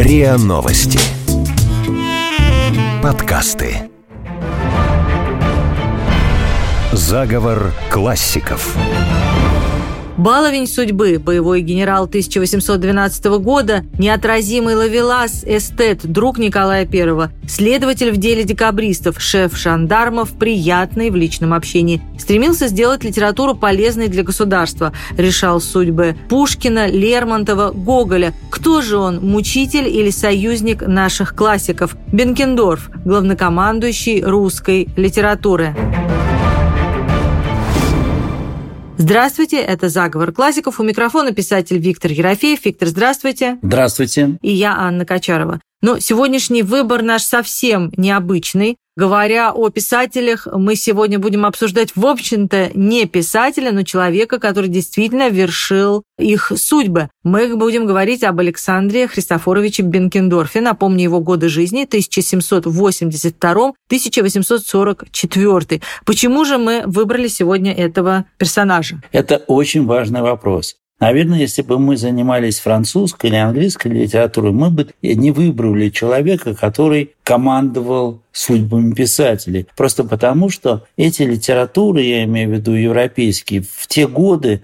РИА Новости. Подкасты. Заговор классиков. Баловень судьбы, боевой генерал 1812 года, неотразимый ловелас, эстет, друг Николая I, следователь в деле декабристов, шеф жандармов, приятный в личном общении. Стремился сделать литературу полезной для государства. Решал судьбы Пушкина, Лермонтова, Гоголя. Кто же он, мучитель или союзник наших классиков? Бенкендорф, главнокомандующий русской литературы. Здравствуйте, это «Заговор классиков». У микрофона писатель Виктор Ерофеев. Виктор, здравствуйте. Здравствуйте. И я, Анна Качарова. Но сегодняшний выбор наш совсем необычный. Говоря о писателях, мы сегодня будем обсуждать, в общем-то, не писателя, но человека, который действительно вершил их судьбы. Мы будем говорить об Александре Христофоровиче Бенкендорфе. Напомню, его годы жизни 1782-1844. Почему же мы выбрали сегодня этого персонажа? Это очень важный вопрос. Наверное, если бы мы занимались французской или английской литературой, мы бы не выбрали человека, который командовал судьбами писателей. Просто потому, что эти литературы, я имею в виду европейские, в те годы,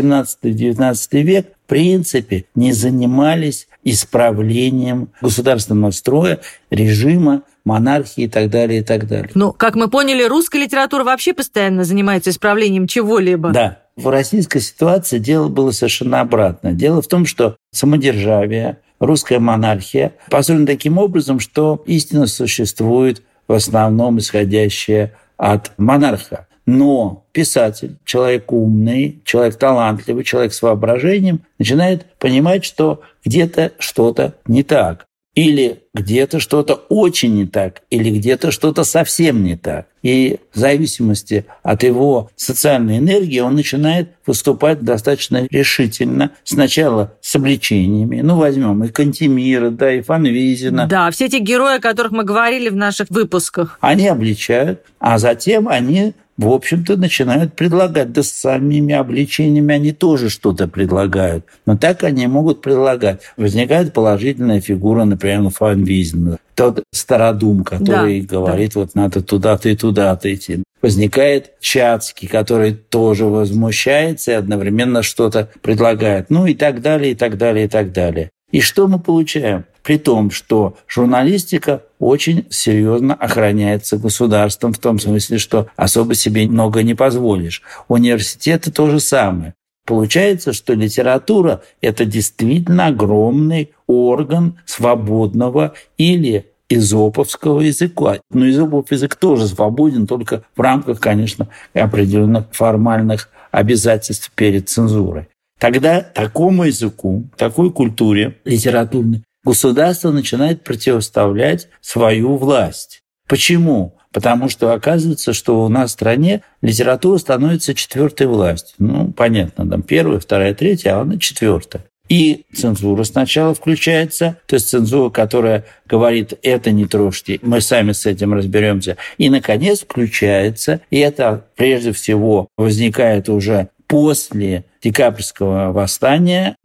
18-19 век, в принципе, не занимались исправлением государственного строя, режима, монархии и так далее, и так далее. Ну, как мы поняли, русская литература вообще постоянно занимается исправлением чего-либо. Да. В российской ситуации дело было совершенно обратно. Дело в том, что самодержавие, русская монархия построена таким образом, что истина существует в основном исходящая от монарха. Но писатель, человек умный, человек талантливый, человек с воображением начинает понимать, что где-то что-то не так. Или где-то что-то очень не так, или где-то что-то совсем не так. И в зависимости от его социальной энергии он начинает выступать достаточно решительно. Сначала с обличениями. Возьмем и Кантемира, и Фанвизина. Да, все эти герои, о которых мы говорили в наших выпусках. Они обличают, а затем они, в общем-то, начинают предлагать. Да с самими обличениями они тоже что-то предлагают. Но так они могут предлагать. Возникает положительная фигура, например, Фанвизина. Тот стародум, который говорит, вот надо туда-то и туда-то идти. Возникает Чацкий, который тоже возмущается и одновременно что-то предлагает. И так далее, и так далее, и так далее. И что мы получаем? При том, что журналистика очень серьезно охраняется государством, в том смысле, что особо себе много не позволишь. Университеты то же самое. Получается, что литература – это действительно огромный орган свободного или эзоповского языка. Но эзопов язык тоже свободен, только в рамках, конечно, определенных формальных обязательств перед цензурой. Тогда такому языку, такой культуре литературной государство начинает противоставлять свою власть. Почему? Потому что оказывается, что у нас в стране литература становится четвертой властью. Понятно, там первая, вторая, третья, а она четвертая. И цензура сначала включается, то есть цензура, которая говорит, это не трожьте, мы сами с этим разберемся. И, наконец, включается, и это прежде всего возникает уже после декабрьского восстания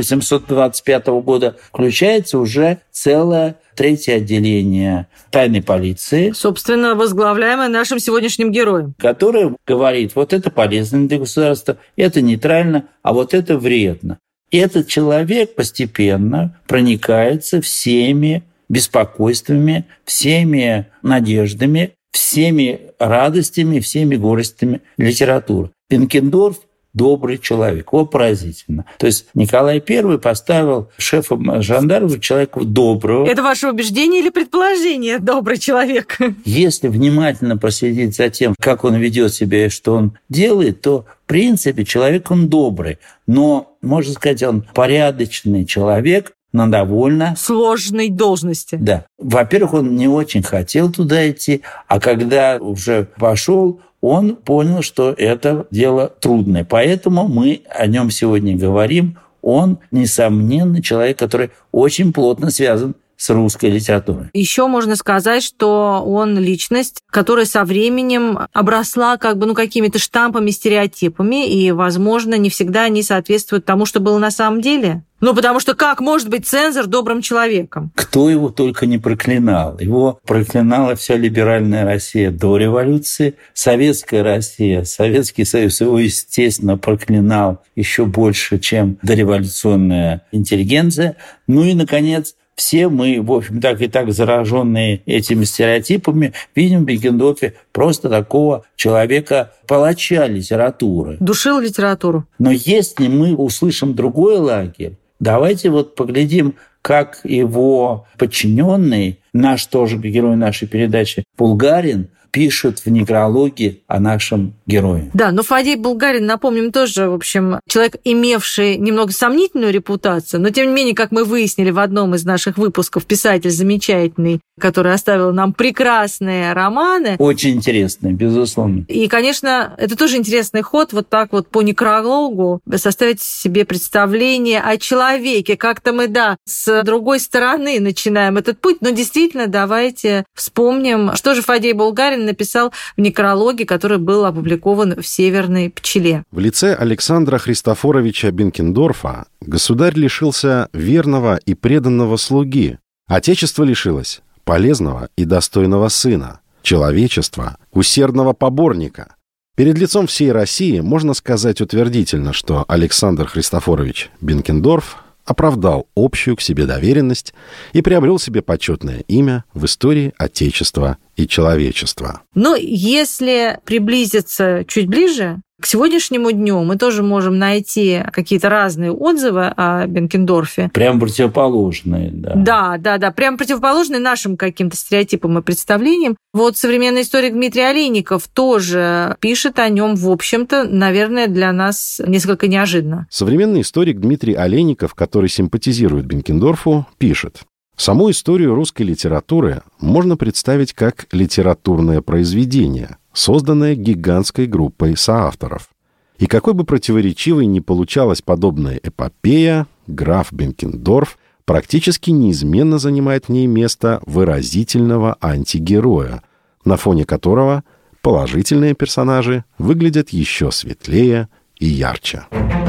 1825 года, включается уже целое третье отделение тайной полиции. Собственно, возглавляемое нашим сегодняшним героем. Которое говорит, вот это полезно для государства, это нейтрально, а вот это вредно. И этот человек постепенно проникается всеми беспокойствами, всеми надеждами, всеми радостями, всеми горестями литературы. Бенкендорф добрый человек. Поразительно. То есть Николай I поставил шефом жандармов человека доброго. Это ваше убеждение или предположение, добрый человек? Если внимательно проследить за тем, как он ведет себя и что он делает, то, в принципе, человек он добрый. Но, можно сказать, он порядочный человек, на довольно сложной должности. Да. Во-первых, он не очень хотел туда идти, а когда уже пошел, он понял, что это дело трудное. Поэтому мы о нем сегодня говорим. Он, несомненно, человек, который очень плотно связан с русской литературой. Еще можно сказать, что он личность, которая со временем обросла какими-то штампами, стереотипами, и, возможно, не всегда они соответствуют тому, что было на самом деле. Ну, потому что как может быть цензор добрым человеком? Кто его только не проклинал. Его проклинала вся либеральная Россия до революции. Советская Россия, Советский Союз его, естественно, проклинал еще больше, чем дореволюционная интеллигенция. Ну и, наконец, все мы, в общем, так и так зараженные этими стереотипами, видим в Бенкендорфе просто такого человека-палача литературы. Душил литературу. Но если мы услышим другой лагерь, давайте вот поглядим, как его подчиненный, наш тоже герой нашей передачи, Булгарин, пишет в некрологе о нашем герое. Да, но Фадей Булгарин, напомним, тоже, в общем, человек, имевший немного сомнительную репутацию, но, тем не менее, как мы выяснили в одном из наших выпусков, писатель замечательный, который оставил нам прекрасные романы. Очень интересный, безусловно. И, конечно, это тоже интересный ход, вот так вот по некрологу составить себе представление о человеке. Как-то мы, да, с другой стороны начинаем этот путь, но действительно давайте вспомним, что же Фадей Булгарин написал в некрологе, который был опубликован в «Северной пчеле». В лице Александра Христофоровича Бенкендорфа государь лишился верного и преданного слуги. Отечество лишилось полезного и достойного сына. Человечество – усердного поборника. Перед лицом всей России можно сказать утвердительно, что Александр Христофорович Бенкендорф оправдал общую к себе доверенность и приобрел себе почетное имя в истории Отечества и человечества. Но если приблизиться чуть ближе к сегодняшнему дню, мы тоже можем найти какие-то разные отзывы о Бенкендорфе. Прям противоположные, да. Да, прям противоположные нашим каким-то стереотипам и представлениям. Вот современный историк Дмитрий Олейников тоже пишет о нем, в общем-то, наверное, для нас несколько неожиданно. Современный историк Дмитрий Олейников, который симпатизирует Бенкендорфу, пишет: «Саму историю русской литературы можно представить как литературное произведение, созданное гигантской группой соавторов. И какой бы противоречивой ни получалась подобная эпопея, граф Бенкендорф практически неизменно занимает в ней место выразительного антигероя, на фоне которого положительные персонажи выглядят еще светлее и ярче».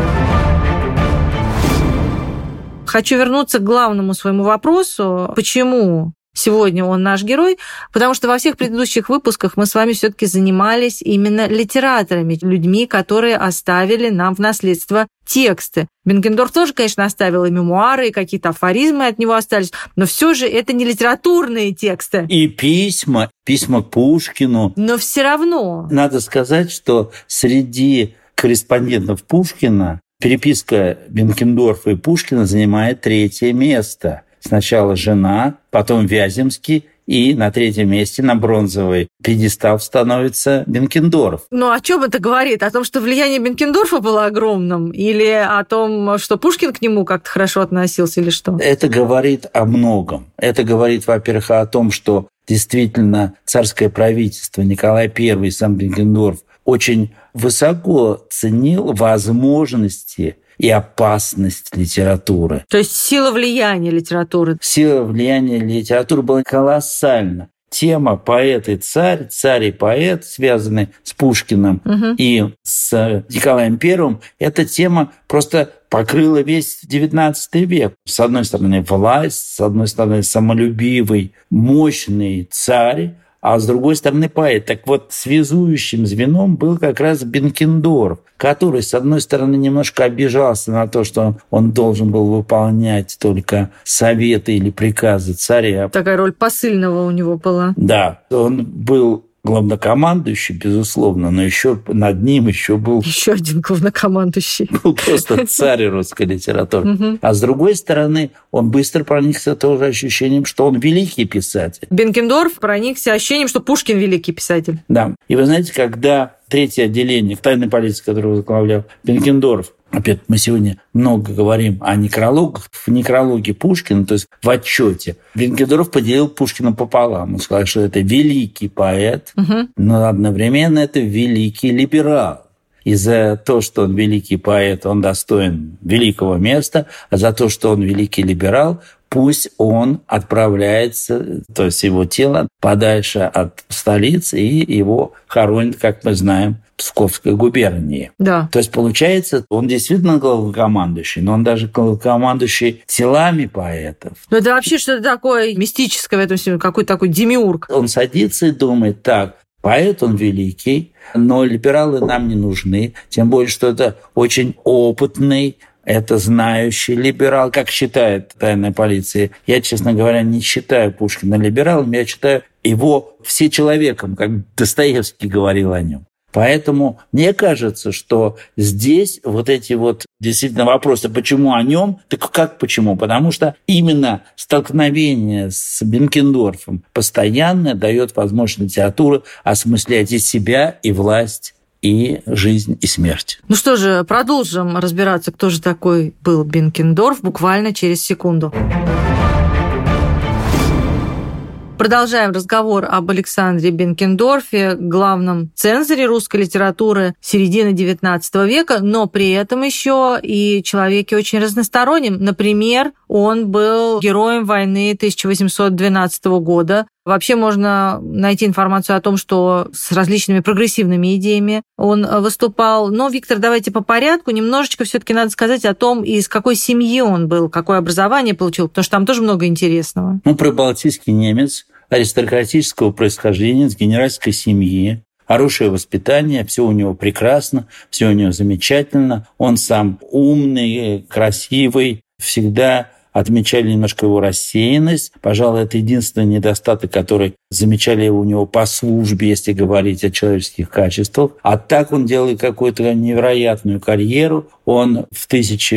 Хочу вернуться к главному своему вопросу. Почему сегодня он наш герой? Потому что во всех предыдущих выпусках мы с вами все-таки занимались именно литераторами, людьми, которые оставили нам в наследство тексты. Бенкендорф тоже, конечно, оставил и мемуары, и какие-то афоризмы от него остались, но все же это не литературные тексты. И письма к Пушкину. Но все равно. Надо сказать, что среди корреспондентов Пушкина переписка Бенкендорфа и Пушкина занимает 3-е место. Сначала жена, потом Вяземский, и на 3-м месте на бронзовый пьедестал становится Бенкендорф. Ну, о чем это говорит? О том, что влияние Бенкендорфа было огромным? Или о том, что Пушкин к нему как-то хорошо относился, или что? Это говорит о многом. Это говорит, во-первых, о том, что действительно царское правительство, Николай I, сам Бенкендорф, очень высоко ценил возможности и опасность литературы. То есть сила влияния литературы. Сила влияния литературы была колоссальна. Тема поэт и царь, царь и поэт, связанные с Пушкиным и с Николаем I, эта тема просто покрыла весь XIX век. С одной стороны, власть, с одной стороны, самолюбивый, мощный царь, а с другой стороны поэт. Так вот, связующим звеном был как раз Бенкендорф, который, с одной стороны, немножко обижался на то, что он должен был выполнять только советы или приказы царя. Такая роль посыльного у него была. Да, он был главнокомандующий, безусловно, но еще над ним еще был... Еще один главнокомандующий. Был просто царь русской литературы. А с другой стороны, он быстро проникся тоже ощущением, что он великий писатель. Бенкендорф проникся ощущением, что Пушкин великий писатель. Да. И вы знаете, когда 3-е отделение тайной полиции, которое возглавлял Бенкендорф, опять мы сегодня много говорим о некрологах. В некрологе Пушкина, то есть в отчете, Бенкендорф поделил Пушкина пополам. Он сказал, что это великий поэт, но одновременно это великий либерал. И за то, что он великий поэт, он достоин великого места, а за то, что он великий либерал, пусть он отправляется, то есть его тело, подальше от столицы, и его хоронят, как мы знаем, Псковской губернии. Да. То есть, получается, он действительно главнокомандующий, но он даже главнокомандующий телами поэтов. Ну, это вообще что-то такое мистическое в этом всем, какой-то такой демиург. Он садится и думает, так, поэт он великий, но либералы нам не нужны, тем более, что это очень опытный, это знающий либерал, как считает тайная полиция. Я, честно говоря, не считаю Пушкина либералом, я считаю его всечеловеком, как Достоевский говорил о нем. Поэтому мне кажется, что здесь вот эти вот действительно вопросы, почему о нем, так как почему? Потому что именно столкновение с Бенкендорфом постоянно дает возможность литературе осмыслять и себя, и власть, и жизнь, и смерть. Ну что же, продолжим разбираться, кто же такой был Бенкендорф, буквально через секунду. Продолжаем разговор об Александре Бенкендорфе, главном цензоре русской литературы середины XIX века, но при этом еще и человеке очень разносторонним. Например, он был героем войны 1812 года. Вообще можно найти информацию о том, что с различными прогрессивными идеями он выступал. Но, Виктор, давайте по порядку. Немножечко все-таки надо сказать о том, из какой семьи он был, какое образование получил, потому что там тоже много интересного. Прибалтийский немец, аристократического происхождения, с генеральской семьи, хорошее воспитание, все у него прекрасно, все у него замечательно. Он сам умный, красивый, всегда отмечали немножко его рассеянность. Пожалуй, это единственный недостаток, который замечали у него по службе, если говорить о человеческих качествах. А так он делает какую-то невероятную карьеру. Он в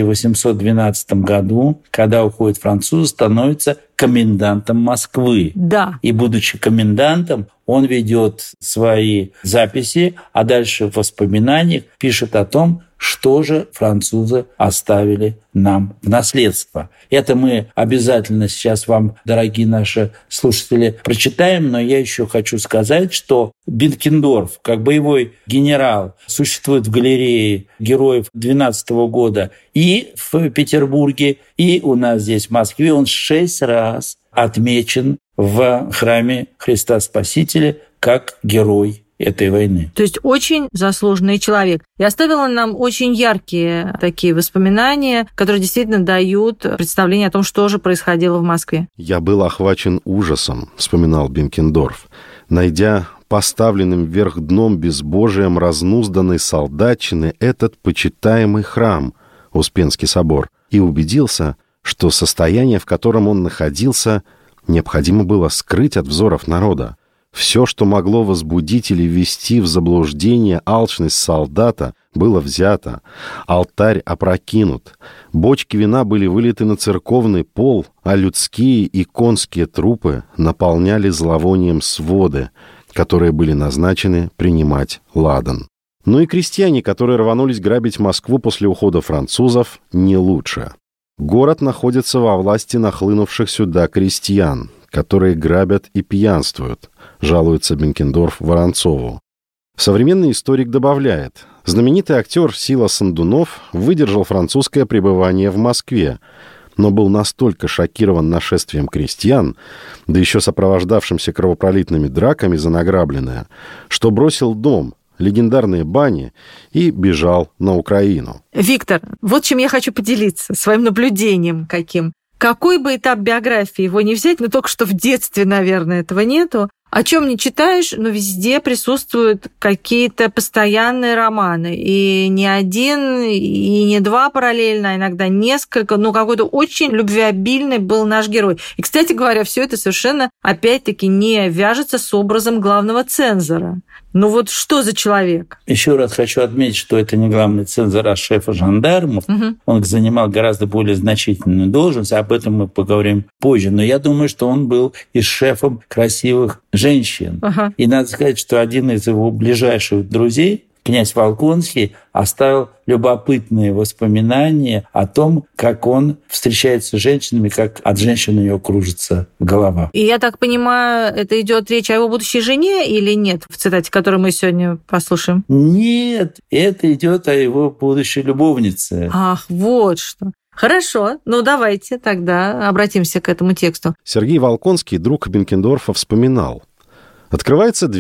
1812 году, когда уходит французы, становится комендантом Москвы. Да. И, будучи комендантом, он ведет свои записи, а дальше в воспоминаниях пишет о том, что же французы оставили нам в наследство. Это мы обязательно сейчас вам, дорогие наши слушатели, прочитаем, но я еще хочу сказать, что Бенкендорф, как боевой генерал, существует в галерее героев 12 года и в Петербурге, и у нас здесь в Москве. Он 6 раз отмечен в храме Христа Спасителя как герой этой войны. То есть очень заслуженный человек. И оставил он нам очень яркие такие воспоминания, которые действительно дают представление о том, что же происходило в Москве. «Я был охвачен ужасом», — вспоминал Бенкендорф, найдя поставленным вверх дном безбожием разнузданной солдатчины этот почитаемый храм, Успенский собор, и убедился, что состояние, в котором он находился, необходимо было скрыть от взоров народа. Все, что могло возбудить или ввести в заблуждение алчность солдата, было взято. Алтарь опрокинут. Бочки вина были вылиты на церковный пол, а людские и конские трупы наполняли зловонием своды, которые были назначены принимать ладан. Ну и крестьяне, которые рванулись грабить Москву после ухода французов, не лучше. Город находится во власти нахлынувших сюда крестьян, которые грабят и пьянствуют, жалуется Бенкендорф Воронцову. Современный историк добавляет, знаменитый актер Сила Сандунов выдержал французское пребывание в Москве, но был настолько шокирован нашествием крестьян, да еще сопровождавшимся кровопролитными драками за награбленное, что бросил дом, легендарные бани и бежал на Украину. Виктор, вот чем я хочу поделиться, своим наблюдением каким. Какой бы этап биографии его не взять, но только что в детстве, наверное, этого нету, о чем не читаешь, но везде присутствуют какие-то постоянные романы. И не один, и не два параллельно, а иногда несколько. Но какой-то очень любвеобильный был наш герой. И, кстати говоря, все это совершенно, опять-таки, не вяжется с образом главного цензора. Ну вот что за человек? Еще раз хочу отметить, что это не главный цензор, а шефа жандармов. Угу. Он занимал гораздо более значительную должность, об этом мы поговорим позже. Но я думаю, что он был и шефом красивых женщин. Ага. И надо сказать, что один из его ближайших друзей, князь Волконский, оставил любопытные воспоминания о том, как он встречается с женщинами, как от женщин у него кружится голова. И я так понимаю, это идет речь о его будущей жене или нет, в цитате, которую мы сегодня послушаем? Нет, это идет о его будущей любовнице. Ах, вот что. Хорошо, ну давайте тогда обратимся к этому тексту. Сергей Волконский, друг Бенкендорфа, вспоминал. Открывается дверь,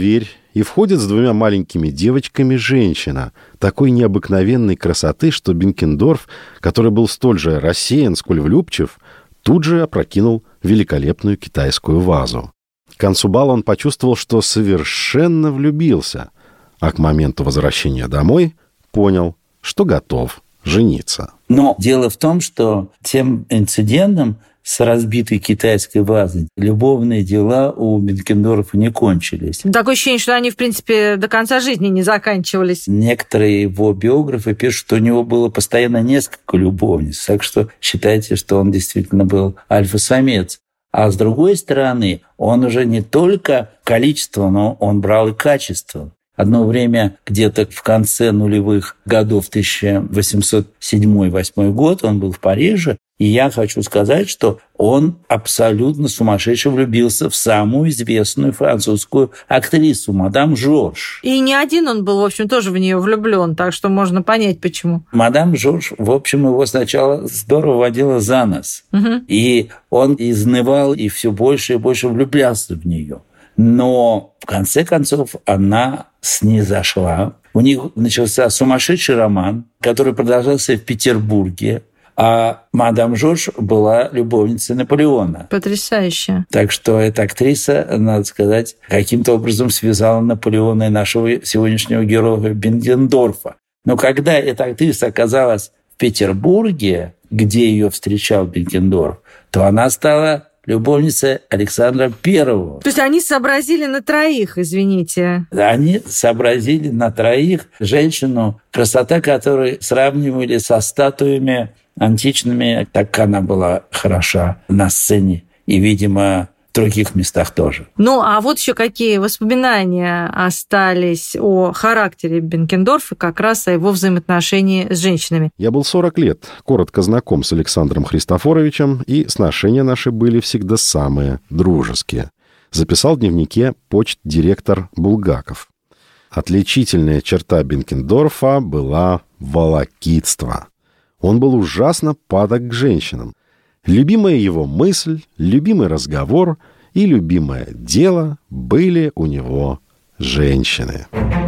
и входит с 2 маленькими девочками женщина такой необыкновенной красоты, что Бенкендорф, который был столь же рассеян, сколь влюбчив, тут же опрокинул великолепную китайскую вазу. К концу бала он почувствовал, что совершенно влюбился, а к моменту возвращения домой понял, что готов жениться. Но дело в том, что тем инцидентом с разбитой китайской вазой любовные дела у Бенкендорфа не кончились. Такое ощущение, что они, в принципе, до конца жизни не заканчивались. Некоторые его биографы пишут, что у него было постоянно несколько любовниц, так что считайте, что он действительно был альфа-самец. А с другой стороны, он уже не только количество, но он брал и качество. Одно время, где-то в конце нулевых годов, 1807-1808 год, он был в Париже, и я хочу сказать, что он абсолютно сумасшедше влюбился в самую известную французскую актрису, мадам Жорж. И не один он был, в общем, тоже в нее влюблен, так что можно понять, почему. Мадам Жорж, в общем, его сначала здорово водила за нос. И он изнывал и все больше и больше влюблялся в нее. Но, в конце концов, она снизошла. У них начался сумасшедший роман, который продолжался в Петербурге. А мадам Жорж была любовницей Наполеона. Потрясающе. Так что эта актриса, надо сказать, каким-то образом связала Наполеона и нашего сегодняшнего героя Бенкендорфа. Но когда эта актриса оказалась в Петербурге, где ее встречал Бенкендорф, то она стала любовницей Александра Первого. То есть они сообразили на троих, извините. Они сообразили на троих женщину, красота которой сравнивали со статуями античными, так она была хороша на сцене и, видимо, в других местах тоже. Ну, а вот еще какие воспоминания остались о характере Бенкендорфа, как раз о его взаимоотношении с женщинами. Я был 40 лет, коротко знаком с Александром Христофоровичем, и сношения наши были всегда самые дружеские. Записал в дневнике почт-директор Булгаков. Отличительная черта Бенкендорфа была волокитство. Он был ужасно падок к женщинам. Любимая его мысль, любимый разговор и любимое дело были у него женщины.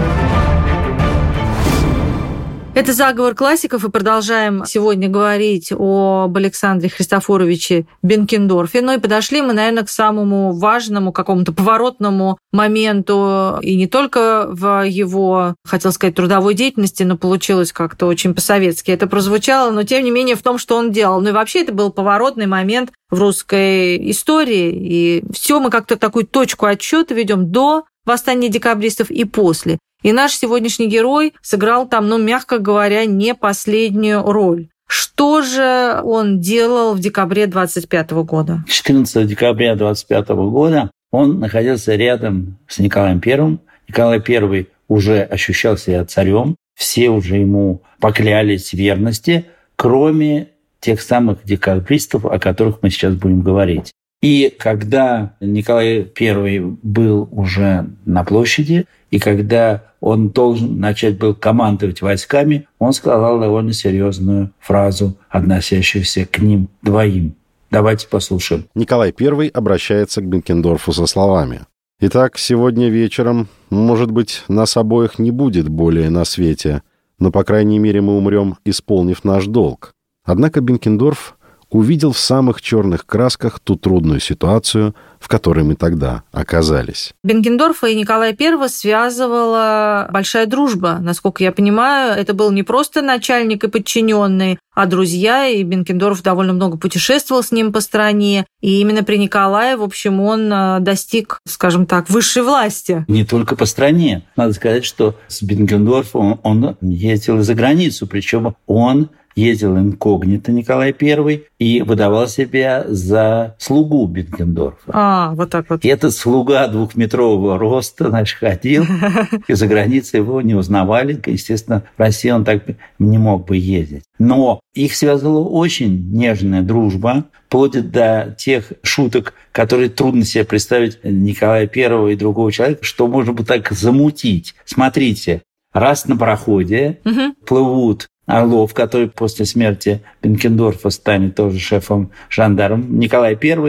Это «Заговор классиков», и продолжаем сегодня говорить об Александре Христофоровиче Бенкендорфе. Ну и подошли мы, наверное, к самому важному, какому-то поворотному моменту, и не только в его, хотел сказать, трудовой деятельности, но получилось как-то очень по-советски это прозвучало, но тем не менее в том, что он делал. Ну и вообще это был поворотный момент в русской истории, и все мы как-то такую точку отсчета ведем до восстания декабристов и после. И наш сегодняшний герой сыграл там, ну, мягко говоря, не последнюю роль. Что же он делал в декабре 25 года? 14 декабря 25 года он находился рядом с Николаем I. Николай I уже ощущал себя царем, все уже ему поклялись в верности, кроме тех самых декабристов, о которых мы сейчас будем говорить. И когда Николай I был уже на площади, и когда он должен начать был командовать войсками, он сказал довольно серьезную фразу, относящуюся к ним двоим. Давайте послушаем. Николай I обращается к Бенкендорфу со словами: «Итак, сегодня вечером, может быть, нас обоих не будет более на свете, но, по крайней мере, мы умрем, исполнив наш долг». Однако Бенкендорф увидел в самых черных красках ту трудную ситуацию, в которой мы тогда оказались. Бенкендорфа и Николая I связывала большая дружба. Насколько я понимаю, это был не просто начальник и подчиненный, а друзья, и Бенкендорф довольно много путешествовал с ним по стране. И именно при Николае, в общем, он достиг, скажем так, высшей власти. Не только по стране. Надо сказать, что с Бенкендорфом он ездил за границу, причем он ездил инкогнито, Николай I, и выдавал себя за слугу Бенкендорфа. Вот так вот. И этот слуга 2-метрового роста, значит, ходил, и за границей его не узнавали. Естественно, в России он так не мог бы ездить. Но их связывала очень нежная дружба, вплоть до тех шуток, которые трудно себе представить Николая I и другого человека, что можно бы так замутить. Смотрите, раз на пароходе плывут Орлов, который после смерти Бенкендорфа станет тоже шефом жандармов, Николай I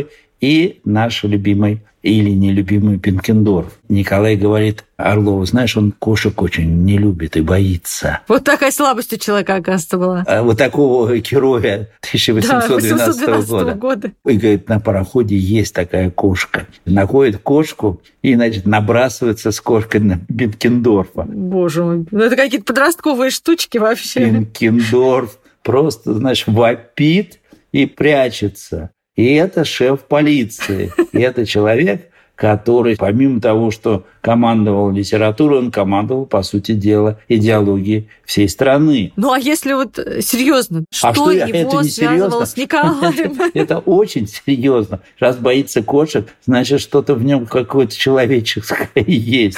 и наш любимый или нелюбимый Бенкендорф. Николай говорит Орлову, знаешь, он кошек очень не любит и боится. Вот такая слабость у человека, оказывается, была. А вот такого героя 1812 года. И говорит, на пароходе есть такая кошка. Находит кошку и, значит, набрасывается с кошкой на Бенкендорфа. Боже мой, это какие-то подростковые штучки вообще. Бенкендорф просто, значит, вопит и прячется. И это шеф полиции. И это человек, который, помимо того, что командовал литературой, он командовал, по сути дела, идеологией всей страны. Ну, а если вот серьезно, что его связывало с Николаем? Это очень серьезно. Раз боится кошек, значит, что-то в нем какое-то человеческое есть.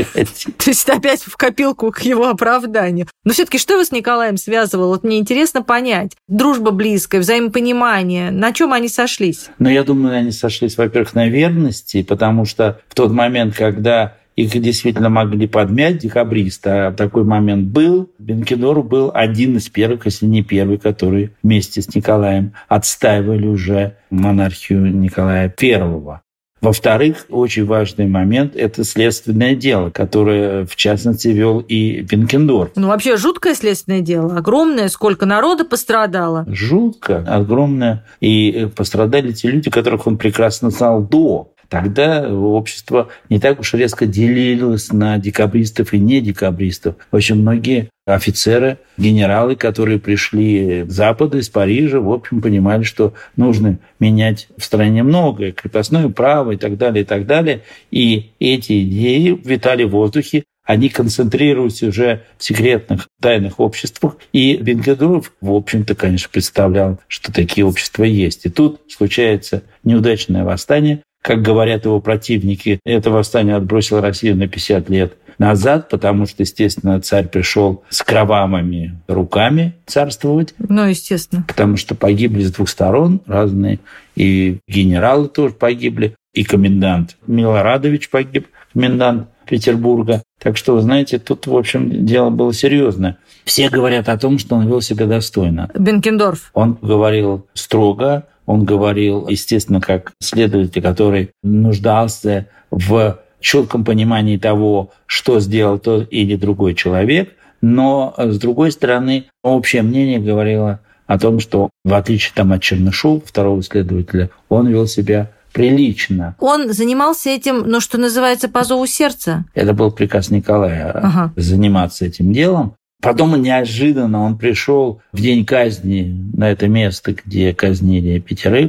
То есть опять в копилку к его оправданию. Но все-таки что его с Николаем связывало? Вот мне интересно понять. Дружба близкая, взаимопонимание. На чем они сошлись? Ну, я думаю, они сошлись, во-первых, на верности, потому что в тот момент, когда их действительно могли подмять декабристы, а такой момент был, Бенкендорф был один из первых, если не первый, который вместе с Николаем отстаивали уже монархию Николая I. Во-вторых, очень важный момент – это следственное дело, которое, в частности, вел и Бенкендорф. Ну, вообще жуткое следственное дело, огромное, сколько народа пострадало. Жутко, огромное. И пострадали те люди, которых он прекрасно знал до. Тогда общество не так уж резко делилось на декабристов и недекабристов. Очень многие офицеры, генералы, которые пришли с Запада, из Парижа, в общем, понимали, что нужно менять в стране многое, крепостное право и так далее, и так далее. И эти идеи витали в воздухе. Они концентрируются уже в секретных тайных обществах. И Бенкендорф, в общем-то, конечно, представлял, что такие общества есть. И тут случается неудачное восстание. Как говорят его противники, это восстание отбросило Россию на 50 лет назад, потому что, естественно, царь пришел с кровавыми руками царствовать. Ну, естественно. Потому что погибли с двух сторон разные. И генералы тоже погибли, и комендант Милорадович погиб, комендант Петербурга. Так что, вы знаете, тут, в общем, дело было серьезное. Все говорят о том, что он вел себя достойно. Бенкендорф. Он говорил строго, он говорил, естественно, как следователь, который нуждался в четком понимании того, что сделал тот или другой человек. Но, с другой стороны, общее мнение говорило о том, что, в отличие от Чернышова, второго следователя, он вел себя прилично. Он занимался этим, что называется, по зову сердца? Это был приказ Николая заниматься этим делом. Потом неожиданно он пришел в день казни на это место, где казнили 5,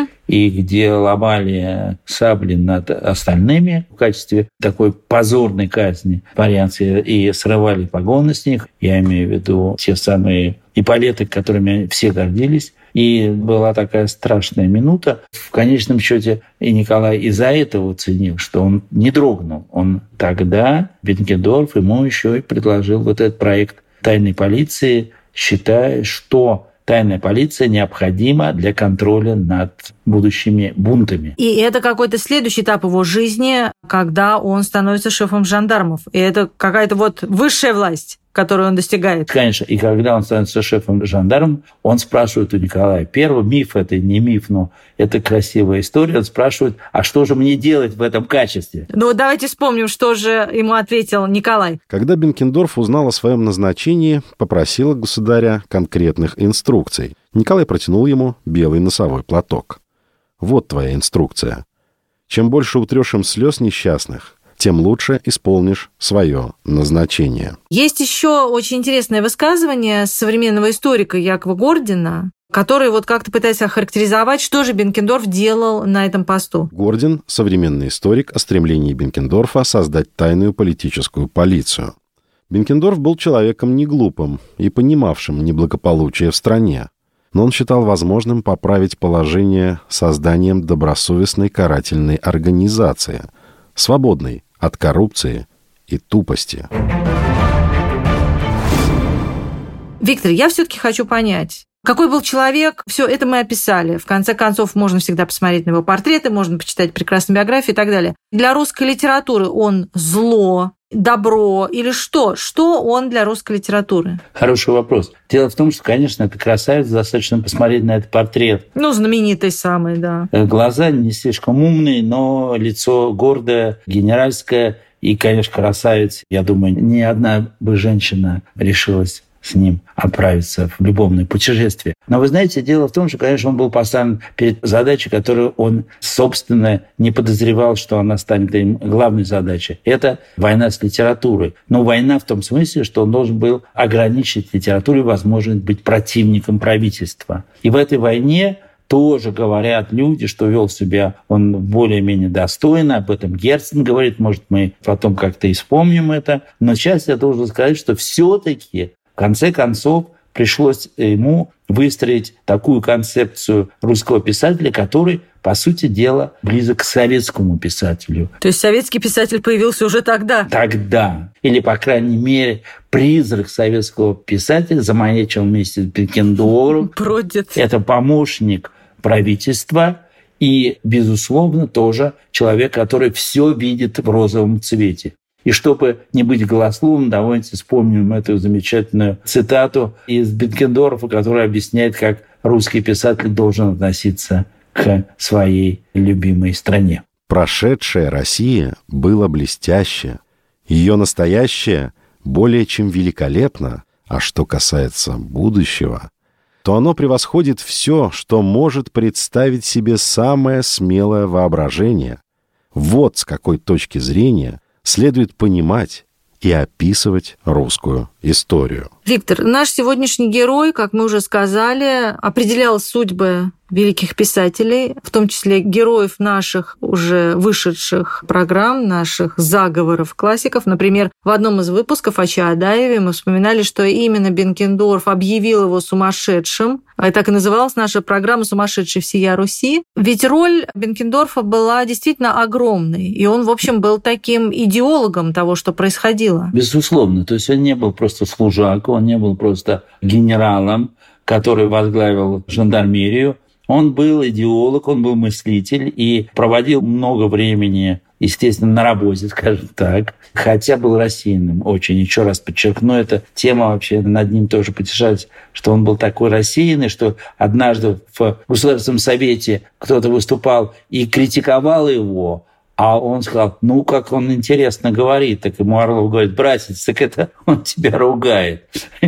и где ломали сабли над остальными в качестве такой позорной казни дворянцы и срывали погоны с них. Я имею в виду те самые эполеты, которыми все гордились. И была такая страшная минута. В конечном счете и Николай из-за этого ценил, что он не дрогнул. Он тогда, Бенкендорф, ему еще и предложил вот этот проект тайной полиции, считая, что тайная полиция необходима для контроля над будущими бунтами. И это какой-то следующий этап его жизни, когда он становится шефом жандармов. И это какая-то высшая власть, которую он достигает. Конечно. И когда он становится шефом жандармов, он спрашивает у Николая I, миф это не миф, но это красивая история, он спрашивает, а что же мне делать в этом качестве? Ну, давайте вспомним, что же ему ответил Николай. Когда Бенкендорф узнал о своем назначении, попросил у государя конкретных инструкций. Николай протянул ему белый носовой платок. Вот твоя инструкция. Чем больше утрешь им слез несчастных, тем лучше исполнишь свое назначение. Есть еще очень интересное высказывание современного историка Якова Гордина, который как-то пытается охарактеризовать, что же Бенкендорф делал на этом посту. Гордин, современный историк, о стремлении Бенкендорфа создать тайную политическую полицию. Бенкендорф был человеком неглупым и понимавшим неблагополучие в стране, но он считал возможным поправить положение созданием добросовестной карательной организации, свободной от коррупции и тупости. Виктор, я все-таки хочу понять, какой был человек, все это мы описали. В конце концов, можно всегда посмотреть на его портреты, можно почитать прекрасную биографию и так далее. Для русской литературы он зло, добро или что? Что он для русской литературы? Хороший вопрос. Дело в том, что, конечно, это красавец, достаточно посмотреть на этот портрет. Знаменитый самый, да. Глаза не слишком умные, но лицо гордое, генеральское и, конечно, красавец. Я думаю, ни одна бы женщина решилась с ним отправиться в любовное путешествие. Но вы знаете, дело в том, что, конечно, он был поставлен перед задачей, которую он, собственно, не подозревал, что она станет им главной задачей. Это война с литературой. Но война в том смысле, что он должен был ограничить литературу и возможность быть противником правительства. И в этой войне тоже говорят люди, что вел себя он более-менее достойно. Об этом Герцен говорит. Может, мы потом как-то и вспомним это. Но сейчас я должен сказать, что все-таки в конце концов пришлось ему выстроить такую концепцию русского писателя, который, по сути дела, близок к советскому писателю. То есть советский писатель появился уже тогда? Тогда. Или, по крайней мере, призрак советского писателя замаячил вместе с Бенкендорфом. Бродит. Это помощник правительства и, безусловно, тоже человек, который все видит в розовом цвете. И чтобы не быть голословным, давайте вспомним эту замечательную цитату из Бенкендорфа, которая объясняет, как русский писатель должен относиться к своей любимой стране. Прошедшая Россия была блестяще, ее настоящее более чем великолепно, а что касается будущего, то оно превосходит все, что может представить себе самое смелое воображение. Вот с какой точки зрения следует понимать и описывать русскую историю. Виктор, наш сегодняшний герой, как мы уже сказали, определял судьбы великих писателей, в том числе героев наших уже вышедших программ, наших заговоров классиков. Например, в одном из выпусков о Чаадаеве мы вспоминали, что именно Бенкендорф объявил его сумасшедшим. И так и называлась наша программа «Сумасшедший всея Руси». Ведь роль Бенкендорфа была действительно огромной, и он, в общем, был таким идеологом того, что происходило. Безусловно. То есть он не был просто служак, он не был просто генералом, который возглавил жандармерию. Он был идеолог, он был мыслитель и проводил много времени, естественно, на работе, скажем так, хотя был рассеянным очень. Еще раз подчеркну, эта тема вообще над ним тоже потешалась, что он был такой рассеянный, что однажды в Государственном совете кто-то выступал и критиковал его, а он сказал, как он интересно говорит. Так ему Орлов говорит, братец, так это он тебя ругает.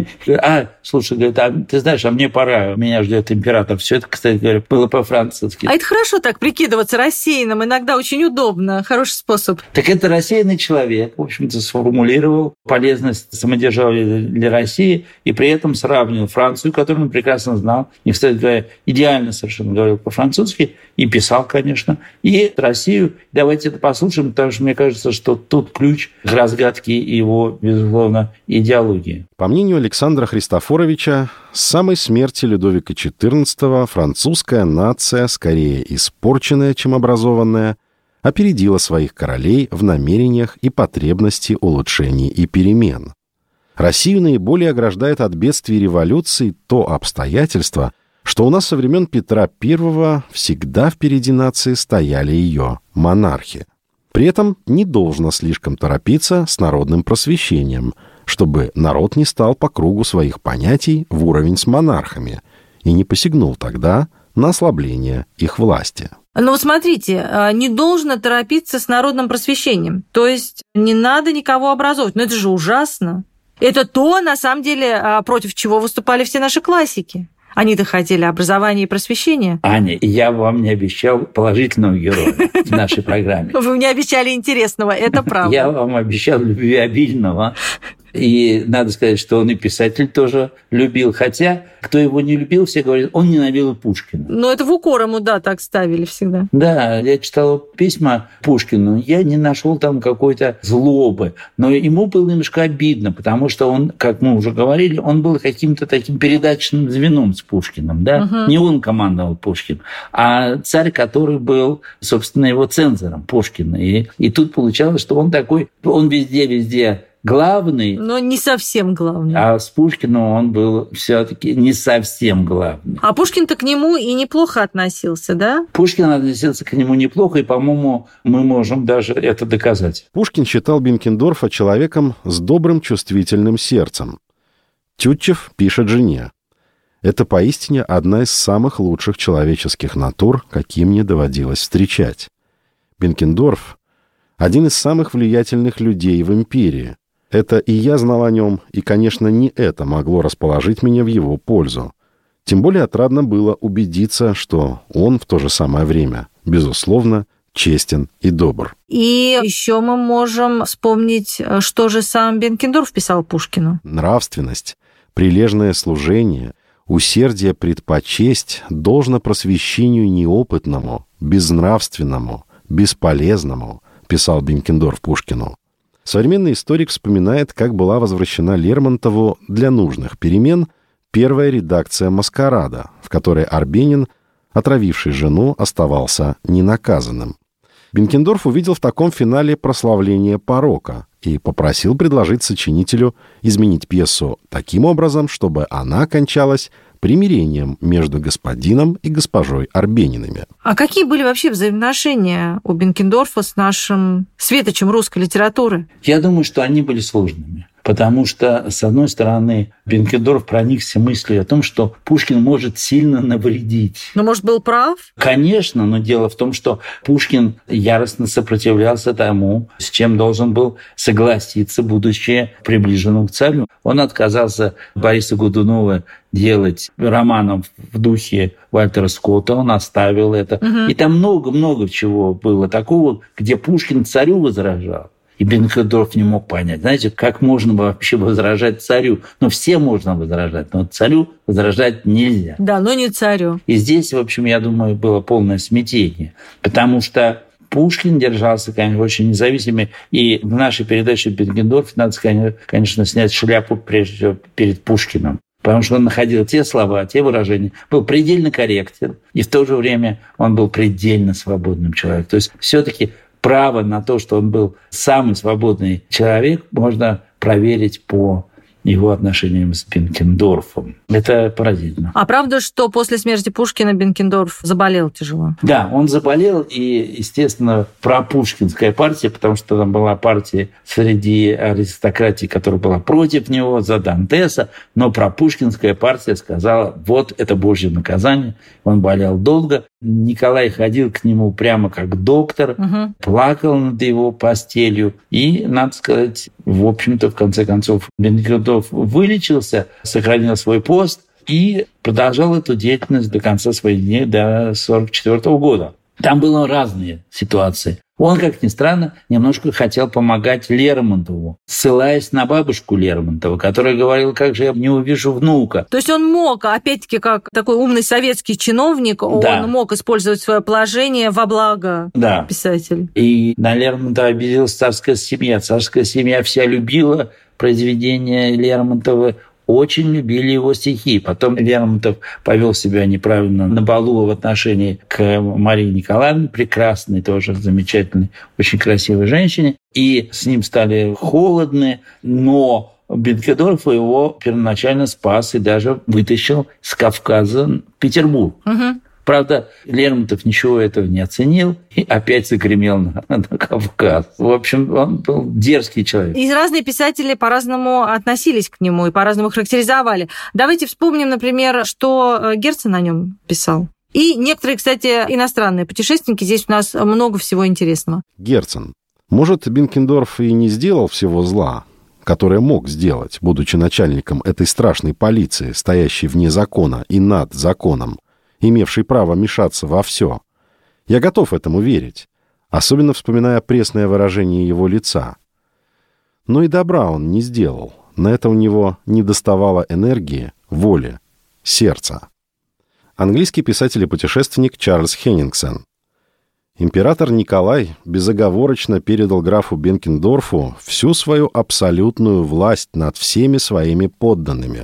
Слушай, говорит, ты знаешь, мне пора, меня ждет император. Все это, кстати говоря, было по-французски. А это хорошо так прикидываться рассеянным, иногда очень удобно, хороший способ. Так это рассеянный человек, в общем-то, сформулировал полезность самодержавия для России и при этом сравнил Францию, которую он прекрасно знал, и, кстати говоря, идеально совершенно говорил по-французски, и писал, конечно, и Россию. Давайте это послушаем, потому что мне кажется, что тут ключ к разгадке его, безусловно, идеологии. По мнению Александра Христофоровича, с самой смерти Людовика XIV французская нация, скорее испорченная, чем образованная, опередила своих королей в намерениях и потребности улучшений и перемен. Россию наиболее ограждает от бедствий революции то обстоятельство, что у нас со времен Петра I всегда впереди нации стояли ее монархи. При этом не должно слишком торопиться с народным просвещением, чтобы народ не стал по кругу своих понятий в уровень с монархами и не посягнул тогда на ослабление их власти. Но вот смотрите, не должно торопиться с народным просвещением. То есть не надо никого образовывать. Но это же ужасно. Это то, на самом деле, против чего выступали все наши классики. Они-то хотели образования и просвещения. Аня, я вам не обещал положительного героя в нашей программе. Вы мне обещали интересного, это правда. Я вам обещал любвеобильного. И надо сказать, что он и писатель тоже любил. Хотя, кто его не любил, все говорят, он ненавидел Пушкина. Но это в укор ему, да, так ставили всегда. Да, я читал письма Пушкину, я не нашел там какой-то злобы. Но ему было немножко обидно, потому что он, как мы уже говорили, он был каким-то таким передаточным звеном с Пушкиным. Да? Угу. Не он командовал Пушкин, а царь, который был, собственно, его цензором Пушкина. И тут получалось, что он такой, он везде главный. Но не совсем главный. А с Пушкиным он был все-таки не совсем главный. А Пушкин-то к нему и неплохо относился, да? Пушкин относился к нему неплохо, и, по-моему, мы можем даже это доказать. Пушкин считал Бенкендорфа человеком с добрым чувствительным сердцем. Тютчев пишет жене: «Это поистине одна из самых лучших человеческих натур, какие мне доводилось встречать. Бенкендорф – один из самых влиятельных людей в империи. Это и я знал о нем, и, конечно, не это могло расположить меня в его пользу. Тем более отрадно было убедиться, что он в то же самое время, безусловно, честен и добр». И еще мы можем вспомнить, что же сам Бенкендорф писал Пушкину. «Нравственность, прилежное служение, усердие предпочесть должно просвещению неопытному, безнравственному, бесполезному», писал Бенкендорф Пушкину. Современный историк вспоминает, как была возвращена Лермонтову для нужных перемен первая редакция «Маскарада», в которой Арбенин, отравивший жену, оставался ненаказанным. Бенкендорф увидел в таком финале прославление порока и попросил предложить сочинителю изменить пьесу таким образом, чтобы она кончалась примирением между господином и госпожой Арбениными. А какие были вообще взаимоотношения у Бенкендорфа с нашим светочем русской литературы? Я думаю, что они были сложными. Потому что, с одной стороны, Бенкендорф проникся мыслью о том, что Пушкин может сильно навредить. Но, может, был прав? Конечно, но дело в том, что Пушкин яростно сопротивлялся тому, с чем должен был согласиться, будучи приближенным к царю. Он отказался Бориса Годунова делать романом в духе Вальтера Скотта, он оставил это. И там много-много чего было такого, где Пушкин царю возражал. И Бенкендорф не мог понять, знаете, как можно вообще возражать царю? Ну, всем можно возражать, но царю возражать нельзя. Да, но не царю. И здесь, в общем, я думаю, было полное смятение, потому что Пушкин держался, конечно, очень независимый. И в нашей передаче Бенкендорф надо, конечно, снять шляпу прежде всего перед Пушкиным. Потому что он находил те слова, те выражения, был предельно корректен, и в то же время он был предельно свободным человеком. То есть все-таки право на то, что он был самый свободный человек, можно проверить по его отношениям с Бенкендорфом. Это поразительно. А правда, что после смерти Пушкина Бенкендорф заболел тяжело? Да, он заболел, и, естественно, пропушкинская партия, потому что там была партия среди аристократии, которая была против него, за Дантеса, но пропушкинская партия сказала, вот это Божье наказание. Он болел долго. Николай ходил к нему прямо как доктор, плакал над его постелью. И, надо сказать, в общем-то, в конце концов, Бенкендорф вылечился, сохранил свой пост и продолжал эту деятельность до конца своих дней, до 1944 года. Там были разные ситуации. Он, как ни странно, немножко хотел помогать Лермонтову, ссылаясь на бабушку Лермонтова, которая говорила, как же я не увижу внука. То есть он мог, опять-таки, как такой умный советский чиновник, да, он мог использовать свое положение во благо писателя. И на Лермонтова обиделась царская семья. Царская семья вся любила произведения Лермонтова, очень любили его стихи. Потом Лермонтов повел себя неправильно на балу в отношении к Марии Николаевне, прекрасной, тоже замечательной, очень красивой женщине. И с ним стали холодны, но Бенкендорф его первоначально спас и даже вытащил с Кавказа в Петербург. Правда, Лермонтов ничего этого не оценил и опять загремел на Кавказ. В общем, он был дерзкий человек. И разные писатели по-разному относились к нему и по-разному характеризовали. Давайте вспомним, например, что Герцен о нем писал. И некоторые, кстати, иностранные путешественники. Здесь у нас много всего интересного. Герцен. Может, Бенкендорф и не сделал всего зла, которое мог сделать, будучи начальником этой страшной полиции, стоящей вне закона и над законом, имевший право мешаться во все. Я готов этому верить, особенно вспоминая пресное выражение его лица. Но и добра он не сделал. На это у него недоставало энергии, воли, сердца. Английский писатель и путешественник Чарльз Хеннингсен. Император Николай безоговорочно передал графу Бенкендорфу всю свою абсолютную власть над всеми своими подданными.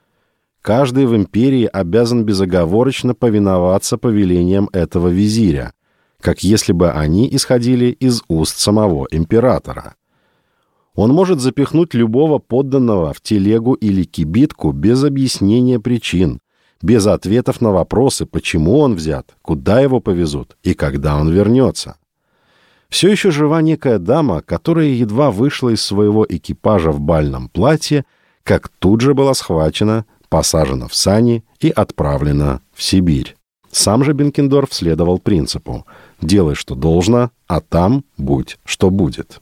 Каждый в империи обязан безоговорочно повиноваться повелениям этого визиря, как если бы они исходили из уст самого императора. Он может запихнуть любого подданного в телегу или кибитку без объяснения причин, без ответов на вопросы, почему он взят, куда его повезут и когда он вернется. Все еще жива некая дама, которая едва вышла из своего экипажа в бальном платье, как тут же была схвачена, посажена в сани и отправлена в Сибирь. Сам же Бенкендорф следовал принципу «делай, что должно, а там будь, что будет».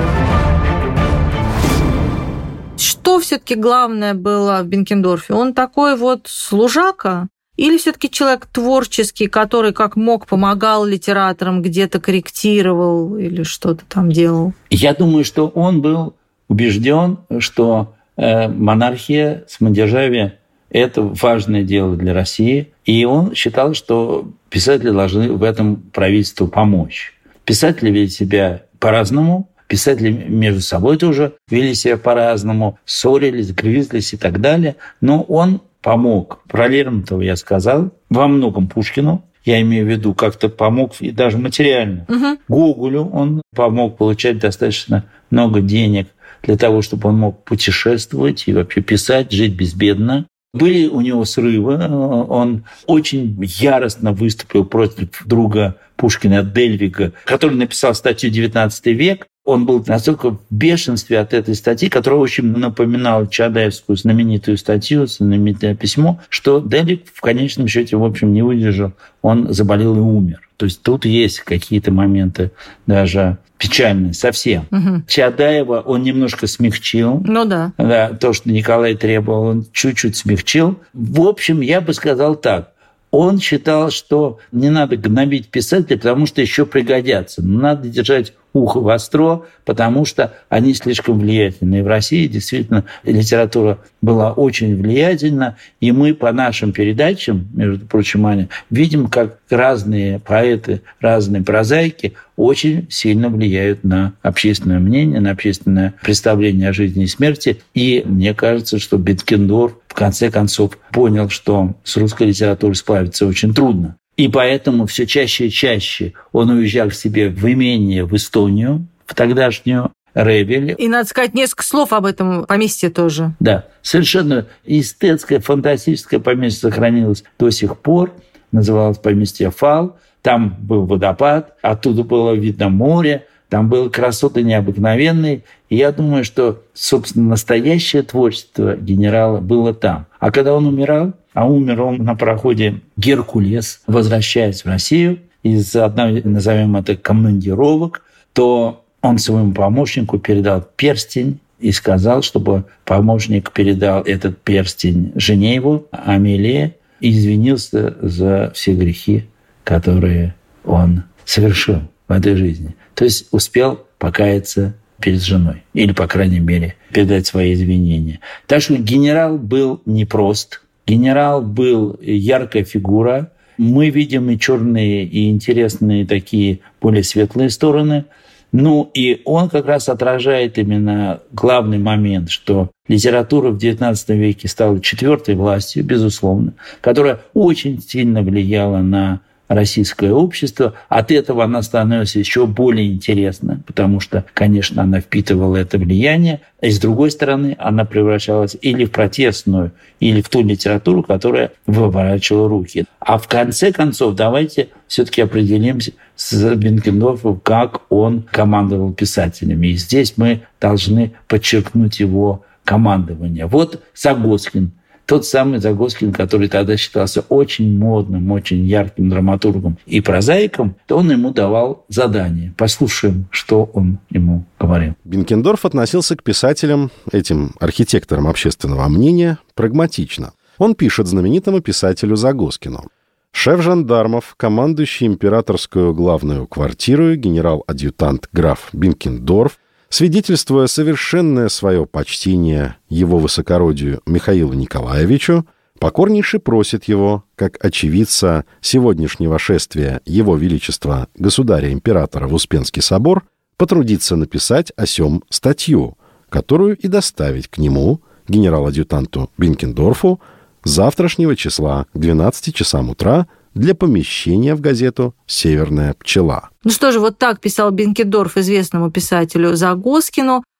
Что все-таки главное было в Бенкендорфе? Он такой вот служака? Или все-таки человек творческий, который как мог помогал литераторам, где-то корректировал или что-то там делал? Я думаю, что он был убежден, что монархия, самодержавие – это важное дело для России. И он считал, что писатели должны в этом правительству помочь. Писатели вели себя по-разному. Писатели между собой тоже вели себя по-разному, ссорились, грызлись и так далее. Но он помог. Про Лермонтова я сказал. Во многом Пушкину. Я имею в виду, как-то помог и даже материально. Гоголю он помог получать достаточно много денег для того, чтобы он мог путешествовать и вообще писать, жить безбедно. Были у него срывы. Он очень яростно выступил против друга Пушкина Дельвига, который написал статью «XIX век». Он был настолько в бешенстве от этой статьи, которая очень напоминала Чаадаевскую знаменитую статью, знаменитое письмо, что Дельвиг в конечном счете, в общем, не выдержал. Он заболел и умер. То есть тут есть какие-то моменты даже печальные совсем. Чаадаева он немножко смягчил. Ну да. Да, то, что Николай требовал, он чуть-чуть смягчил. В общем, я бы сказал так. Он считал, что не надо гнобить писателей, потому что еще пригодятся. Но надо держать ухо востро, потому что они слишком влиятельны. И в России действительно литература была очень влиятельна. И мы по нашим передачам, между прочим, Аня, видим, как разные поэты, разные прозаики очень сильно влияют на общественное мнение, на общественное представление о жизни и смерти. И мне кажется, что Бенкендорф в конце концов понял, что с русской литературой справиться очень трудно. И поэтому все чаще и чаще он уезжал к себе в имение в Эстонию, в тогдашнюю Ревель. И, надо сказать, несколько слов об этом поместье тоже. Да, совершенно эстетское, фантастическое поместье сохранилось до сих пор. Называлось поместье Фал. Там был водопад, оттуда было видно море. Там были красоты необыкновенные. И я думаю, что, собственно, настоящее творчество генерала было там. А когда он умирал, а умер он на пароходе «Геркулес», возвращаясь в Россию из одной, назовем это, командировок, то он своему помощнику передал перстень и сказал, чтобы помощник передал этот перстень жене его, Амелии, и извинился за все грехи, которые он совершил в этой жизни. То есть успел покаяться перед женой. Или, по крайней мере, передать свои извинения. Так что генерал был непрост. Генерал был яркая фигура. Мы видим и черные, и интересные такие более светлые стороны. Ну, и он как раз отражает именно главный момент, что литература в XIX веке стала четвертой властью, безусловно, которая очень сильно влияла на российское общество. От этого она становится еще более интересна, потому что, конечно, она впитывала это влияние, и с другой стороны, она превращалась или в протестную, или в ту литературу, которая выворачивала руки. А в конце концов, давайте все-таки определимся с Бенкендорфом, как он командовал писателями. И здесь мы должны подчеркнуть его командование. Вот Загоскин. Тот самый Загоскин, который тогда считался очень модным, очень ярким драматургом и прозаиком, то он ему давал задание. Послушаем, что он ему говорил. Бенкендорф относился к писателям, этим архитекторам общественного мнения, прагматично. Он пишет знаменитому писателю Загоскину: «Шеф жандармов, командующий императорскую главную квартиру, генерал-адъютант граф Бенкендорф, свидетельствуя совершенное свое почтение его высокородию Михаилу Николаевичу, покорнейше просит его, как очевидца сегодняшнего шествия его величества государя-императора в Успенский собор, потрудиться написать о сём статью, которую и доставить к нему, генерал-адъютанту Бенкендорфу, завтрашнего числа к 12 часам утра для помещения в газету «Северная пчела». Ну что же, вот так писал Бенкендорф известному писателю Загоскину.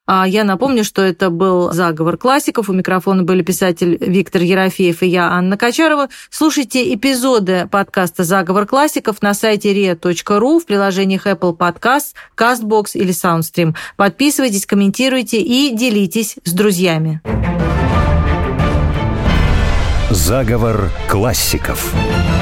А я напомню, что это был «Заговор классиков». У микрофона были писатель Виктор Ерофеев и я, Анна Качарова. Слушайте эпизоды подкаста «Заговор классиков» на сайте ria.ru, в приложениях Apple Podcasts, CastBox или SoundStream. Подписывайтесь, комментируйте и делитесь с друзьями. Заговор классиков.